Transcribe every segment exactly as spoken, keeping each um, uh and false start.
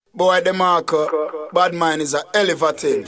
Boy, the marker, bad mind is a hell of a thing.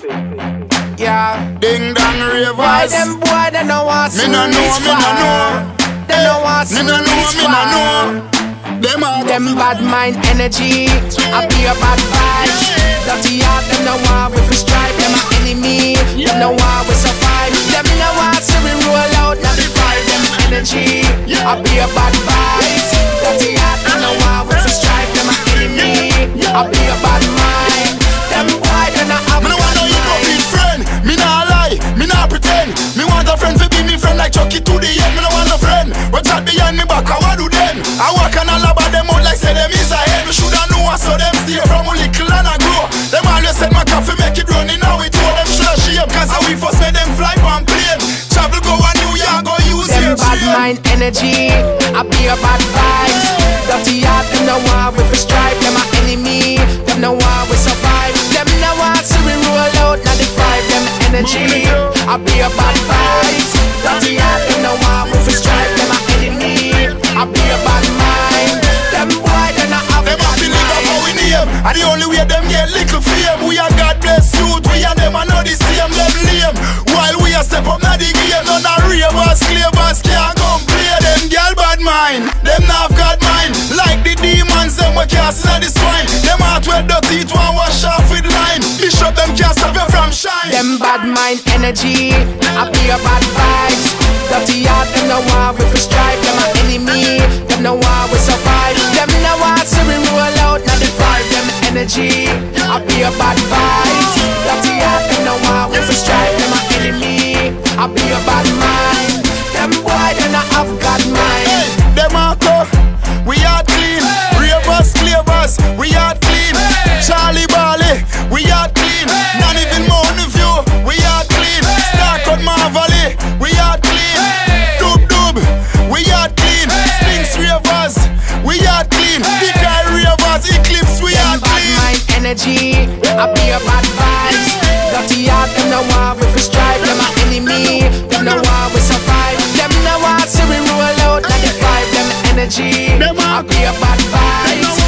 Yeah. Ding dong ravers. Why them boy they no want Me no know, me no know. They no want Me no know, me no know. Them are them bad mind energy. I be a bad vibes. Dirty heart, them no want we fi strive. Them a enemy. Them no want we survive. Them no want see we roll out. Now the fight them energy. I be a bad vibes. Dirty heart, them no want we fi strive. Them a enemy. I be a bad mind. Them boy they no have. Me no want no hypocrite friend. Me nah lie, me nah pretend. Me want a friend fi be me friend like Chucky to the end. Me no want no friend. What chat behind me back, I what do them? I walk and all about them out like say them is a head. Me shoulda know so them stay from a little and I grow. Them always said my coffee make it running now it all them shoulda shame. Cause how we first made them fly on plane. Travel go a New York go use them your bad train. mind energy. I be a bad vibes. Dirty heart, them no want we fi strive. Them a enemy. Them no want we survive. Them no want see we roll out. Now the five them energy. I be a bad vibes. Dirty heart, them no want we fi strive. Them a enemy. I be a bad mind. Them boy they not have Them bad have to live up how we mind. name. And the only way them get little fame. We are God bless youth. We and them are not the same. Them lame. While we are step up now the game. None of ravers, clavers can't come play. Them girl bad mind. Them not have God mind. Like the demons them we casting at the swine. Them heart well dirty it one wash off with line. Bishop them can't stop you from shine. Them bad mind energy. I be a bad vibes. Dirty heart, them no want we fi strive. Them a enemy. Them no want we survive. Them no want see we roll out. Now the five them energy. I be a bad vibes. Dirty heart, them no want we fi strive. Them a enemy. I be a bad mind. Them boy they not have God mind. Hey, them are co- we are clean. Ravers, clavers, we are clean. Charlie Bali, we are clean. Not even Mountain View, we are clean. Starcut Marvally, we are clean. Dub Dub, we are clean. Sphinx Ravers, we are clean. Big Guy Ravers, Eclipse, we are Them bad clean. mind energy. I be a bad vibes. Dirty heart, them no want we fi strive. Them a enemy. Them no want we survive. Them no want see we roll out. Now the five them energy. I be a bad vibes.